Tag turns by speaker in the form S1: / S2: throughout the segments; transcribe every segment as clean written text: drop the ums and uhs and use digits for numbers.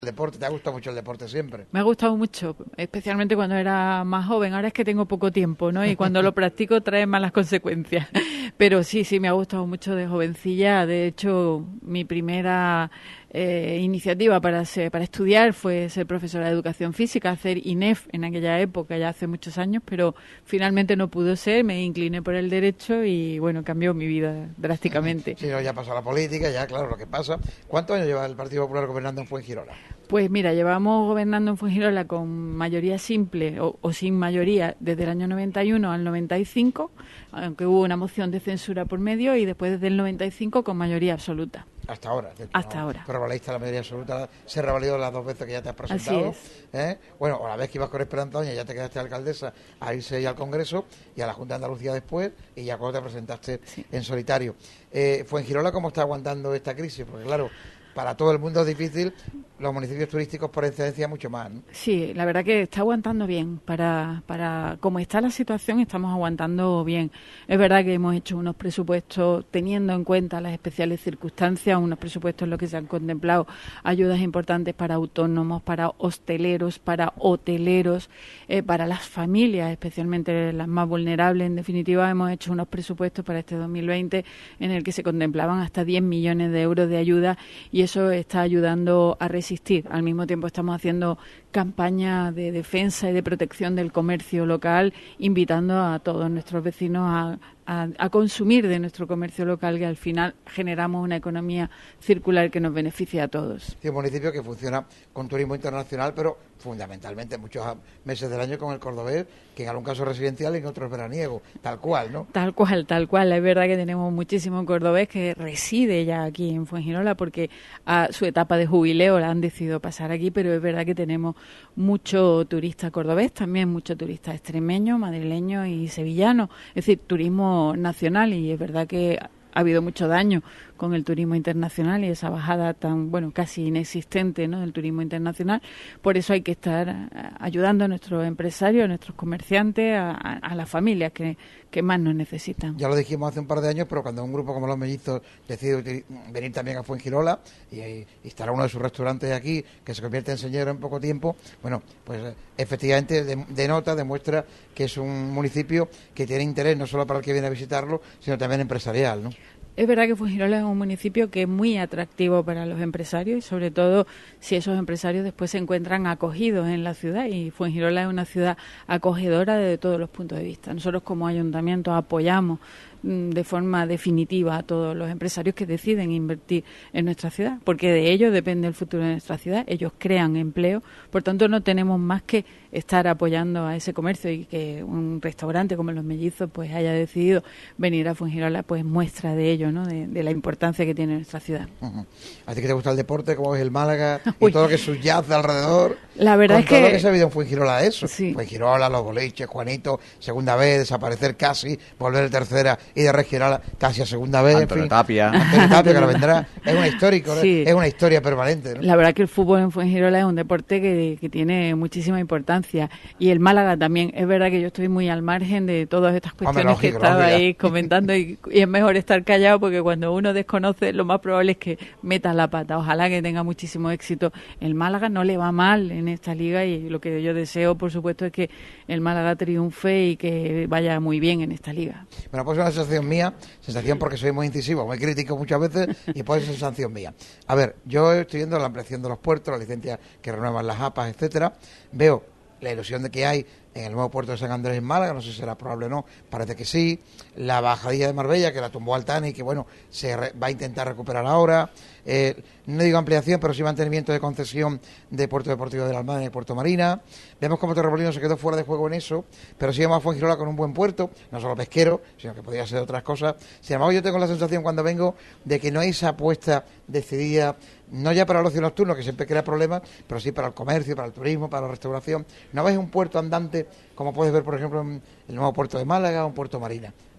S1: El deporte, ¿te ha gustado mucho el deporte siempre?
S2: Me ha gustado mucho, especialmente cuando era más joven. Ahora es que tengo poco tiempo, ¿no? Y cuando lo practico trae malas consecuencias. Pero sí, me ha gustado mucho de jovencilla. De hecho, mi primera iniciativa para estudiar fue ser profesora de educación física, hacer INEF en aquella época, ya hace muchos años, pero finalmente no pudo ser, me incliné por el derecho y bueno, cambió mi vida drásticamente.
S1: Sí, no, ya pasó la política, ya claro lo que pasa. ¿Cuántos años lleva el Partido Popular gobernando en Fuengirola?
S2: Pues mira, llevamos gobernando en Fuengirola con mayoría simple o sin mayoría desde el año 91 al 95, aunque hubo una moción de censura por medio, y después desde el 95 con mayoría absoluta.
S1: Hasta ahora.
S2: Hasta ahora.
S1: Pero la mayoría absoluta, se revalidó las 2 veces que ya te has presentado.
S2: Así
S1: es. Bueno, o la vez que ibas con Esperanza Oña ya te quedaste alcaldesa a irse ya al Congreso y a la Junta de Andalucía después, y ya cuando te presentaste en solitario. Fuengirola, ¿cómo está aguantando esta crisis? Porque claro, para todo el mundo es difícil, los municipios turísticos por excelencia mucho más, ¿no?
S2: Sí, la verdad que está aguantando bien. Para como está la situación, estamos aguantando bien. Es verdad que hemos hecho unos presupuestos teniendo en cuenta las especiales circunstancias, unos presupuestos en los que se han contemplado ayudas importantes para autónomos, para hosteleros, para hoteleros, para las familias, especialmente las más vulnerables. En definitiva, hemos hecho unos presupuestos para este 2020 en el que se contemplaban hasta 10 millones de euros de ayuda, y eso está ayudando a resistir. Al mismo tiempo estamos haciendo campañas de defensa y de protección del comercio local, invitando a todos nuestros vecinos a consumir de nuestro comercio local, que al final generamos una economía circular que nos beneficia a todos.
S1: Es un municipio que funciona con turismo internacional, pero fundamentalmente muchos meses del año con el cordobés, que en algún caso residencial y en otros veraniego, tal cual, ¿no?
S2: Tal cual. Es verdad que tenemos muchísimo cordobés que reside ya aquí en Fuengirola porque a su etapa de jubileo la han decidido pasar aquí, pero es verdad que tenemos mucho turista cordobés, también mucho turista extremeño, madrileño y sevillano, es decir, turismo nacional, y es verdad que ha habido mucho daño con el turismo internacional y esa bajada tan, casi inexistente, ¿no?, del turismo internacional. Por eso hay que estar ayudando a nuestros empresarios, a nuestros comerciantes, a las familias que más nos necesitan.
S1: Ya lo dijimos hace un par de años, pero cuando un grupo como Los Mellizos decide venir también a Fuengirola y instalar uno de sus restaurantes aquí, que se convierte en señero en poco tiempo, pues efectivamente demuestra que es un municipio que tiene interés no solo para el que viene a visitarlo, sino también empresarial, ¿no?
S2: Es verdad que Fuengirola es un municipio que es muy atractivo para los empresarios, y sobre todo si esos empresarios después se encuentran acogidos en la ciudad, y Fuengirola es una ciudad acogedora desde todos los puntos de vista. Nosotros como ayuntamiento apoyamos de forma definitiva a todos los empresarios que deciden invertir en nuestra ciudad, porque de ellos depende el futuro de nuestra ciudad. Ellos crean empleo, por tanto no tenemos más que estar apoyando a ese comercio, y que un restaurante como Los Mellizos pues haya decidido venir a Fuengirola pues muestra de ello, ¿no?, de la importancia que tiene nuestra ciudad.
S1: Uh-huh. ¿A ti que te gusta el deporte, como es el Málaga y todo lo que subyace alrededor?
S2: La verdad es que
S1: todo lo que se ha vivido en Fuengirola, eso.
S2: Sí.
S1: Fuengirola, los boliches, Juanito, segunda vez, desaparecer casi, volver a tercera y de regional casi a segunda vez.
S3: Antonio Tapia,
S1: que ahora vendrá. Es una histórica,
S2: sí.
S1: Es una historia permanente, ¿no?
S2: La verdad que el fútbol en Fuengirola es un deporte que tiene muchísima importancia, y el Málaga también. Es verdad que yo estoy muy al margen de todas estas cuestiones que estaba ahí comentando, y es mejor estar callado, porque cuando uno desconoce lo más probable es que meta la pata. Ojalá que tenga muchísimo éxito. El Málaga no le va mal en esta liga, y lo que yo deseo, por supuesto, es que el Málaga triunfe y que vaya muy bien en esta liga.
S1: Bueno, pues es una sensación mía, porque soy muy incisivo, muy crítico muchas veces, y pues es sensación mía. A ver, yo estoy viendo la ampliación de los puertos, la licencia que renuevan las APAs, etcétera. Veo la ilusión de que hay en el nuevo puerto de San Andrés en Málaga, no sé si será probable o no, parece que sí. La bajadilla de Marbella, que la tumbó Altani, y que se va a intentar recuperar ahora. No digo ampliación, pero sí mantenimiento de concesión de Puerto Deportivo de la Almada y Puerto Marina. Vemos cómo Torremolinos se quedó fuera de juego en eso, pero sí vamos a Fuengirola con un buen puerto, no solo pesquero, sino que podría ser otras cosas. Sin embargo, yo tengo la sensación cuando vengo de que no hay esa apuesta decidida, no ya para el ocio nocturno, que siempre crea problemas, pero sí para el comercio, para el turismo, para la restauración. No ves un puerto andante como puedes ver, por ejemplo, en el nuevo puerto de Málaga o en Puerto Marina.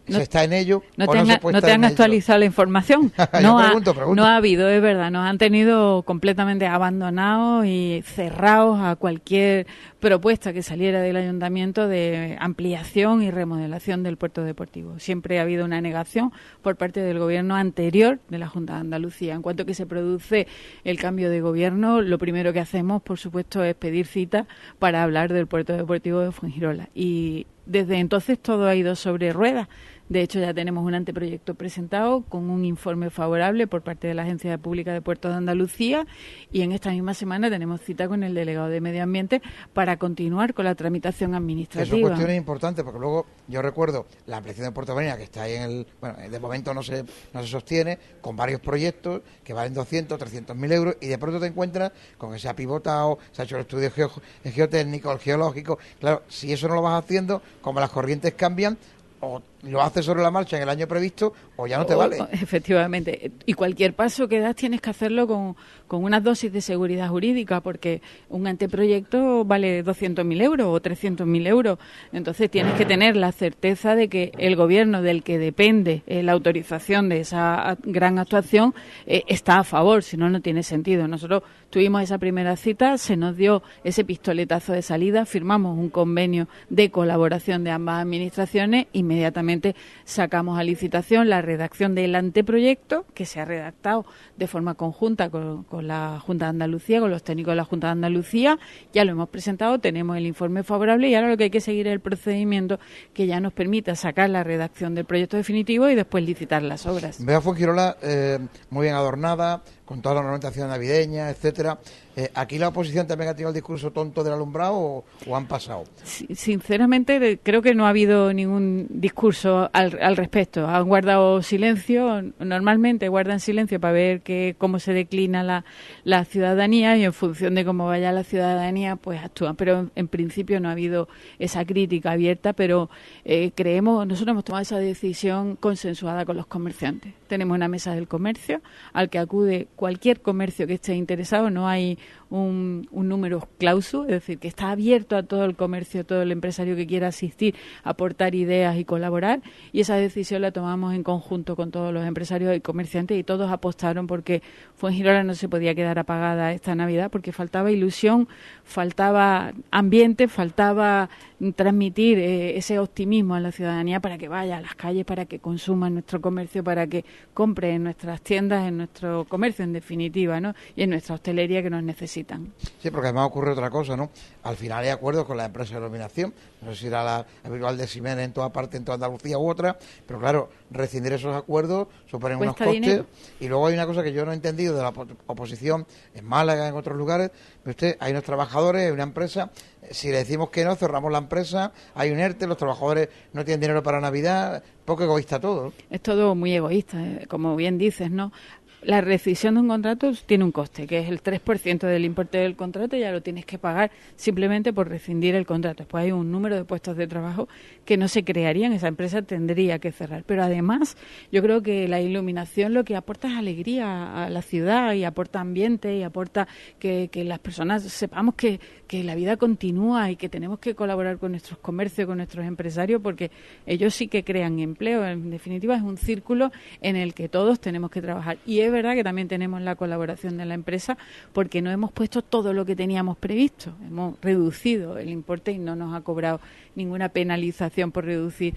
S1: ¿Se está en ello
S2: no
S1: o no se puede
S2: no
S1: estar
S2: te han
S1: en ello?
S2: actualizado la información.
S1: Pregunto.
S2: No ha habido, es verdad, nos han tenido completamente abandonados y cerrados a cualquier propuesta que saliera del ayuntamiento de ampliación y remodelación del puerto deportivo. Siempre ha habido una negación por parte del gobierno anterior de la Junta de Andalucía. En cuanto que se produce el cambio de gobierno, lo primero que hacemos, por supuesto, es pedir cita para hablar del puerto deportivo de Fuengirola. Y desde entonces todo ha ido sobre ruedas. De hecho, ya tenemos un anteproyecto presentado con un informe favorable por parte de la Agencia Pública de Puertos de Andalucía, y en esta misma semana tenemos cita con el delegado de Medio Ambiente para continuar con la tramitación administrativa.
S1: Son cuestiones importantes, porque luego yo recuerdo la ampliación de Puerto Marina, que está ahí de momento no se sostiene, con varios proyectos que valen 200, 300.000 euros, y de pronto te encuentras con que se ha pivotado, se ha hecho el estudio geotécnico, el geológico. Claro, si eso no lo vas haciendo, como las corrientes cambian, o lo haces sobre la marcha en el año previsto o ya no te vale.
S2: Efectivamente. Y cualquier paso que das tienes que hacerlo con unas dosis de seguridad jurídica, porque un anteproyecto vale 200.000 euros o 300.000 euros. Entonces tienes que tener la certeza de que el gobierno del que depende la autorización de esa gran actuación está a favor, si no, no tiene sentido. Nosotros tuvimos esa primera cita, se nos dio ese pistoletazo de salida, firmamos un convenio de colaboración de ambas administraciones, inmediatamente sacamos a licitación la redacción del anteproyecto, que se ha redactado de forma conjunta con la Junta de Andalucía, con los técnicos de la Junta de Andalucía. Ya lo hemos presentado, tenemos el informe favorable, y ahora lo que hay que seguir es el procedimiento que ya nos permita sacar la redacción del proyecto definitivo y después licitar las obras.
S1: Veo a Fuengirola muy bien adornada, con toda la ornamentación navideña, etcétera. ¿Aquí la oposición también ha tenido el discurso tonto del alumbrado o han pasado?
S2: Sinceramente, creo que no ha habido ningún discurso al respecto. Han guardado silencio, normalmente guardan silencio para ver cómo se declina la ciudadanía, y en función de cómo vaya la ciudadanía, pues actúan. Pero en principio no ha habido esa crítica abierta, pero nosotros hemos tomado esa decisión consensuada con los comerciantes. Tenemos una mesa del comercio al que acude cualquier comercio que esté interesado. No hay un número clausus, es decir, que está abierto a todo el comercio, todo el empresario que quiera asistir, aportar ideas y colaborar, y esa decisión la tomamos en conjunto con todos los empresarios y comerciantes, y todos apostaron porque Fuengirola no se podía quedar apagada esta Navidad, porque faltaba ilusión, faltaba ambiente, faltaba transmitir ese optimismo a la ciudadanía para que vaya a las calles, para que consuma en nuestro comercio, para que compre en nuestras tiendas, en nuestro comercio en definitiva, ¿no? Y en nuestra hostelería, que nos necesitan.
S1: Sí, porque además ocurre otra cosa, ¿no? Al final hay acuerdos con la empresa de iluminación, no sé si era la habitual de Siemens en toda parte, en toda Andalucía u otra, pero claro, rescindir esos acuerdos suponen unos costes. Dinero. Y luego hay una cosa que yo no he entendido de la oposición en Málaga, en otros lugares. Hay unos trabajadores, hay una empresa, si le decimos que no, cerramos la empresa, hay un ERTE, los trabajadores no tienen dinero para Navidad, poco egoísta todo, ¿no?
S2: Es todo muy egoísta, como bien dices, ¿no? La rescisión de un contrato tiene un coste, que es el 3% del importe del contrato, y ya lo tienes que pagar simplemente por rescindir el contrato. Después hay un número de puestos de trabajo que no se crearían, esa empresa tendría que cerrar. Pero además, yo creo que la iluminación lo que aporta es alegría a la ciudad, y aporta ambiente, y aporta que las personas sepamos que la vida continúa, y que tenemos que colaborar con nuestros comercios, con nuestros empresarios, porque ellos sí que crean empleo. En definitiva, es un círculo en el que todos tenemos que trabajar. Y es verdad que también tenemos la colaboración de la empresa, porque no hemos puesto todo lo que teníamos previsto. Hemos reducido el importe y no nos ha cobrado ninguna penalización por reducir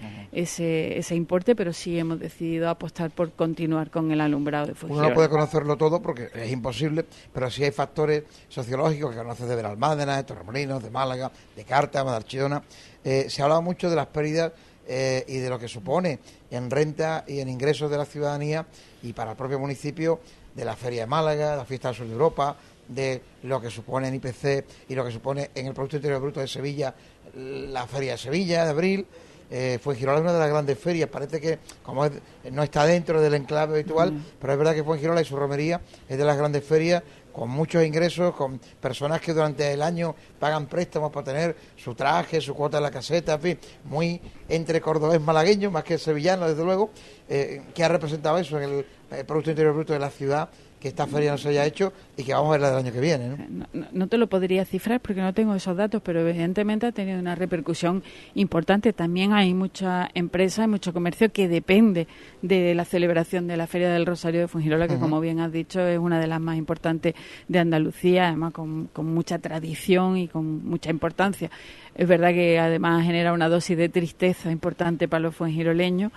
S2: ese importe, pero sí hemos decidido apostar por continuar con el alumbrado de Fuengirola.
S1: Uno no puede conocerlo todo porque es imposible, pero sí hay factores sociológicos que conoces de Benalmádena, de Torremolinos, de Málaga, de Cártama, de Archidona. Se ha hablado mucho de las pérdidas y de lo que supone en renta y en ingresos de la ciudadanía, y para el propio municipio, de la Feria de Málaga, la Fiesta del Sur de Europa, de lo que supone en IPC y lo que supone en el Producto Interior Bruto de Sevilla, la Feria de Sevilla de abril. Fuengirola es una de las grandes ferias, parece que no está dentro del enclave habitual, pero es verdad que Fuengirola y su romería es de las grandes ferias, con muchos ingresos, con personas que durante el año pagan préstamos para tener su traje, su cuota en la caseta, en fin, muy entre cordobés malagueño, más que sevillano, desde luego. ¿Qué ha representado eso en el Producto Interior Bruto de la ciudad, que esta feria no se haya hecho y que vamos a ver la del año que viene, ¿no?
S2: No te lo podría cifrar porque no tengo esos datos, pero evidentemente ha tenido una repercusión importante. También hay mucha empresa y mucho comercio que depende de la celebración de la Feria del Rosario de Fuengirola, que como bien has dicho es una de las más importantes de Andalucía, además con mucha tradición y con mucha importancia. Es verdad que además genera una dosis de tristeza importante para los fuengiroleños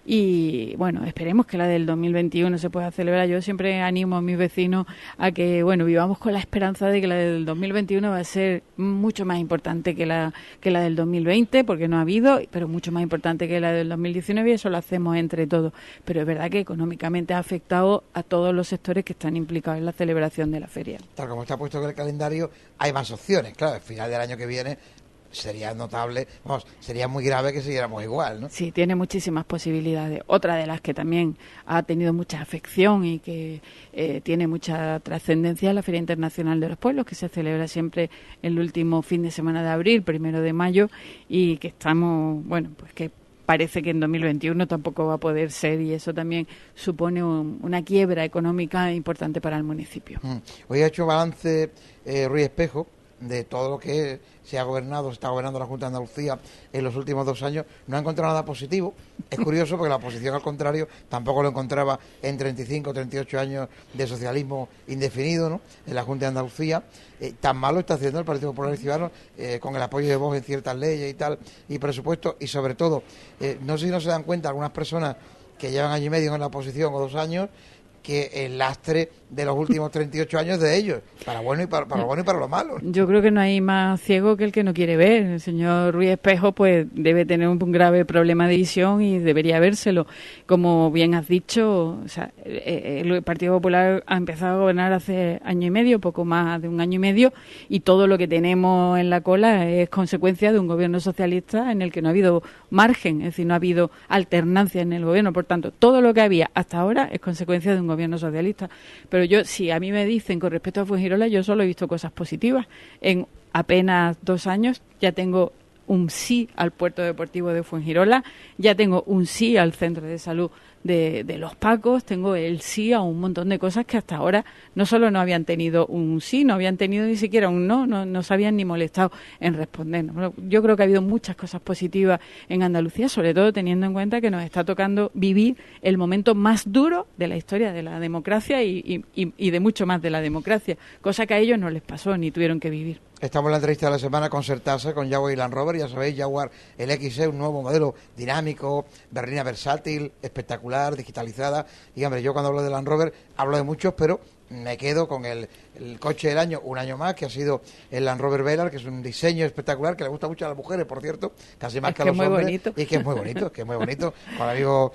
S2: y bueno, esperemos que la del 2021 se pueda celebrar. Yo siempre animo a mis vecinos a que vivamos con la esperanza de que la del 2021 va a ser mucho más importante que la del 2020, porque no ha habido, pero mucho más importante que la del 2019 y eso lo hacemos entre todos. Pero es verdad que económicamente ha afectado a todos los sectores que están implicados en la celebración de la feria.
S1: Tal como está puesto en el calendario, hay más opciones. Claro, al final del año que viene sería notable, sería muy grave que siguiéramos igual, ¿no?
S2: Sí, tiene muchísimas posibilidades. Otra de las que también ha tenido mucha afección y que tiene mucha trascendencia es la Feria Internacional de los Pueblos, que se celebra siempre el último fin de semana de abril, 1 de mayo, y que estamos, pues que parece que en 2021 tampoco va a poder ser y eso también supone una quiebra económica importante para el municipio.
S1: Hoy ha hecho balance Ruiz Espejo de todo lo que se está gobernando la Junta de Andalucía en los últimos 2 años. No ha encontrado nada positivo. Es curioso porque la oposición, al contrario, tampoco lo encontraba en 35 o 38 años de socialismo indefinido, ¿no?, en la Junta de Andalucía. Tan malo está haciendo el Partido Popular y Ciudadanos con el apoyo de Vox en ciertas leyes y tal, y presupuestos, y sobre todo, no sé si no se dan cuenta algunas personas que llevan año y medio en la oposición o 2 años, que el lastre de los últimos 38 años de ellos, para bueno y para lo bueno y para lo malo.
S2: Yo creo que no hay más ciego que el que no quiere ver. El señor Ruiz Espejo pues debe tener un grave problema de visión y debería vérselo. Como bien has dicho, o sea, el Partido Popular ha empezado a gobernar hace año y medio, poco más de un año y medio, y todo lo que tenemos en la cola es consecuencia de un gobierno socialista en el que no ha habido margen, es decir, no ha habido alternancia en el gobierno. Por tanto, todo lo que había hasta ahora es consecuencia de un gobierno socialista. Pero yo, si a mí me dicen con respecto a Fuengirola, yo solo he visto cosas positivas. En apenas 2 años ya tengo un sí al puerto deportivo de Fuengirola, ya tengo un sí al centro de salud de Los Pacos, tengo el sí a un montón de cosas que hasta ahora no solo no habían tenido un sí, no habían tenido ni siquiera un no se habían ni molestado en respondernos. Yo creo que ha habido muchas cosas positivas en Andalucía, sobre todo teniendo en cuenta que nos está tocando vivir el momento más duro de la historia de la democracia y de mucho más de la democracia, cosa que a ellos no les pasó ni tuvieron que vivir.
S1: Estamos en la entrevista de la semana con Sertasa, con Jaguar y Land Rover. Ya sabéis, Jaguar, el XE, un nuevo modelo dinámico, berlina versátil, espectacular, digitalizada. Y hombre, yo cuando hablo de Land Rover hablo de muchos, pero me quedo con el coche del año, un año más, que ha sido el Land Rover Velar, que es un diseño espectacular, que le gusta mucho a las mujeres, por cierto, casi más que a los hombres.
S2: Bonito.
S1: Y que es muy bonito, con el amigo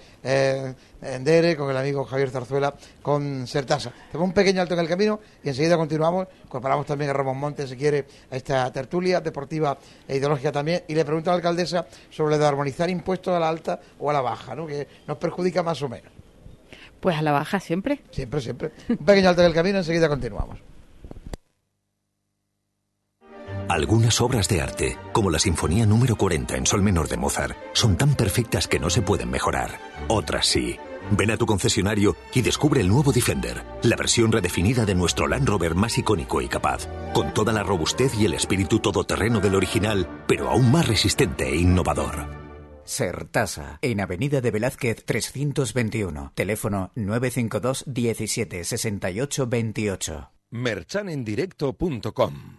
S1: Endere, con el amigo Javier Zarzuela, con Sertasa. Tenemos un pequeño alto en el camino y enseguida continuamos. Incorporamos también a Ramón Montes, si quiere, a esta tertulia deportiva e ideológica también. Y le pregunto a la alcaldesa sobre lo de armonizar impuestos a la alta o a la baja, ¿no?, que nos perjudica más o menos.
S2: Pues a la baja siempre.
S1: Siempre. Un pequeño alto en el camino, enseguida continuamos.
S3: Algunas obras de arte, como la Sinfonía número 40 en sol menor de Mozart, son tan perfectas que no se pueden mejorar. Otras sí. Ven a tu concesionario y descubre el nuevo Defender, la versión redefinida de nuestro Land Rover más icónico y capaz, con toda la robustez y el espíritu todoterreno del original, pero aún más resistente e innovador.
S4: Sertasa, en Avenida de Velázquez 321, teléfono 952 17 68 28.
S5: Merchanendirecto.com